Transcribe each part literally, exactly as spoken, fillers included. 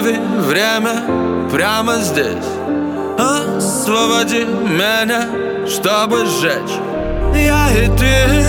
Останови время прямо здесь. Освободи меня, чтобы сжечь. Я и ты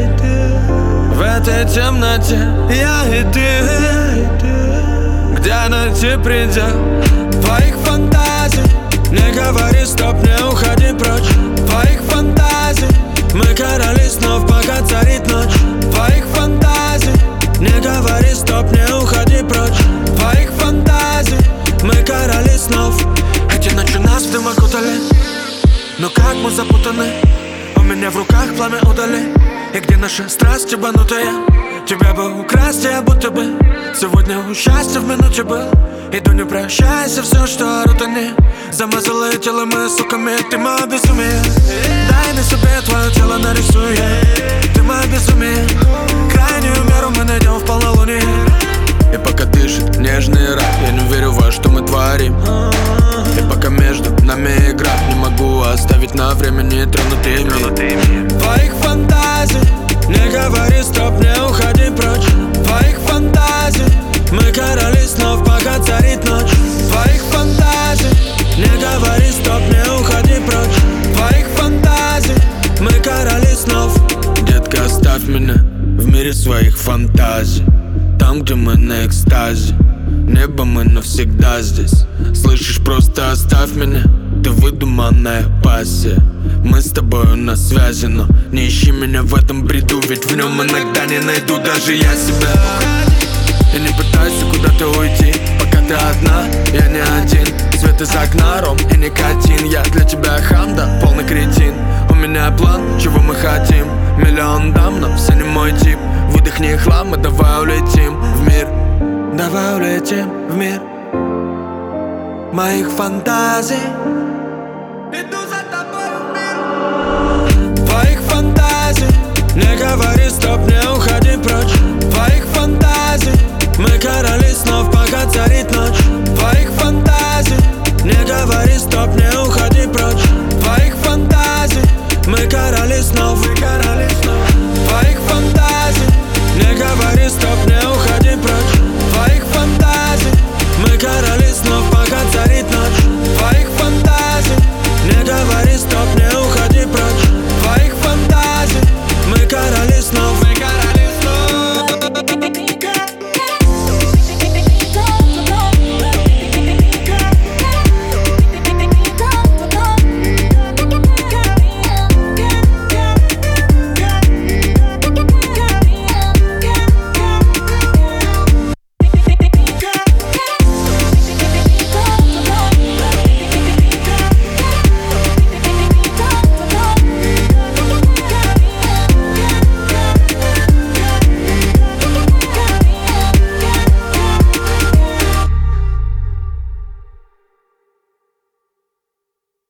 в этой темноте. Я и ты, где найти предел твоих фантазий? Не говори стоп, не уходи прочь. Твоих фантазий мы короли снов, пока царит ночь. Твоих фантазий не говори стоп, не уходи прочь. Твоих фантазий мы короли снов. Эти ночи нас в дым окутали, но как мы запутаны. У меня в руках пламя удали. И где наша страсть ебанутая? Тебя бы украсть, я будто бы сегодня у счастья в минуте был. Иду, не прощайся, все, что орут они. Замазала тело мы суками, ты мое безумие. Дай на себе твое тело нарисую я. Ты мое безумие. Крайнюю меру мы найдем в полнолуние. И пока дышит нежный раб, я не верю во что мы творим. И пока между нами игра, не могу оставить на время нетронутый мир. Твоих фантазий не говори стоп, не уходи прочь. Твоих фантазий мы короли снов, пока царит ночь. Твоих фантазий не говори стоп, не уходи прочь. Твоих фантазий мы короли снов. Детка, оставь меня в мире своих фантазий, там, где мы на экстазе. Небо, мы навсегда здесь. Слышишь, просто оставь меня. Ты выдуманная пассия. Мы с тобою на связи, но не ищи меня в этом бреду, ведь в нем иногда не найду даже я себя. И не пытайся куда-то уйти, пока ты одна, я не один. Свет из окна, ром и никотин. Я для тебя хам, да, полный кретин. У меня план, чего мы хотим. Миллион дам, но все не мой тип. Выдохни хлам и давай улетим в мир. Давай улетим в мир моих фантазий. Иду за